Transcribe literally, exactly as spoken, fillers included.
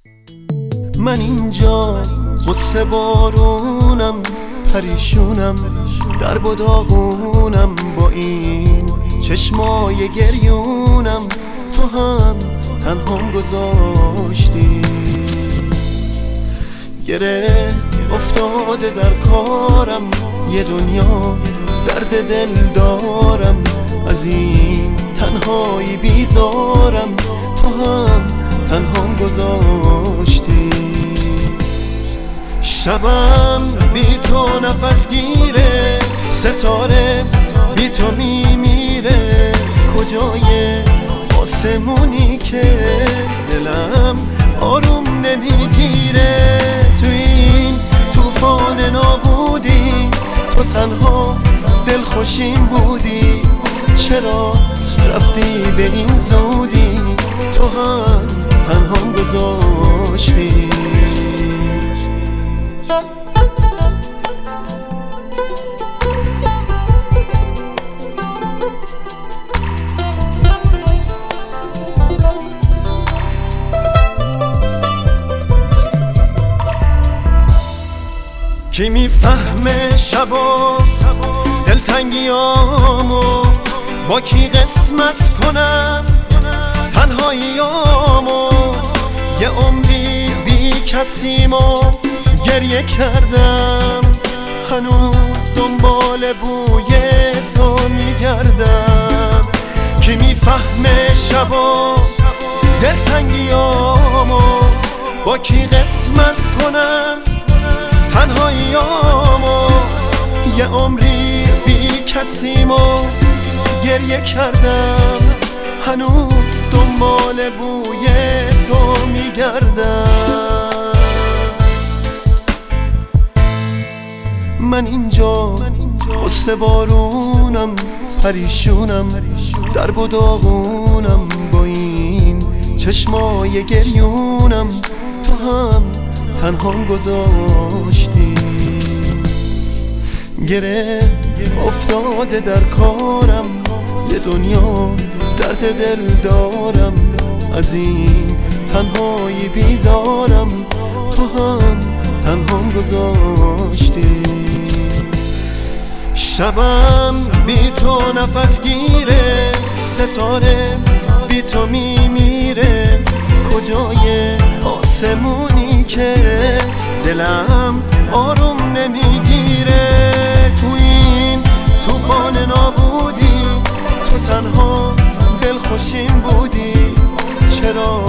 من اینجا غصه بارونم، پریشونم، در بداغونم، با این چشمای گریونم. تو هم تنهام گذاشتی، گره افتاده در کارم، یه دنیا درد دل دارم، از این تنهایی بیزارم. تو هم تنهام گذاشتی، شبم بی تو نفس گیره، ستاره بی تو میمیره. کجای آسمونی که دلم آروم نمیگیره؟ تو این طوفان نابودی تو تنها دلخوشیم بودی، چرا رفتی به این زودی؟ تو هم تنهام گذاشتی. کی میفهمه شبا دلتنگیامو، با کی قسمت کنم تنهاییامو؟ یه عمری بی کسیمو گریه کردم، هنوز دنبال بوی تو میگردم. کی میفهمه شبا دلتنگیامو، با کی قسمت کنم تنهاییامو؟ یه عمری بی کسیمو گریه کردم، هنوز دنبال بوی تو میگردم. من اینجا غصه بارونم، پریشونم، در بداغونم، با این چشمای گریونم. تو هم تنهام گذاشتی، گره افتاده در کارم، یه دنیا درد دل دارم، از این تنهایی بیزارم. تو هم تنهام گذاشتی، شبم بی تو نفس گیره، ستاره بی تو میمیره. کجای آسمونی که دلم آروم نمیگیره؟ تو این طوفان نابودی تو تنها دلخوشیم بودی، چرا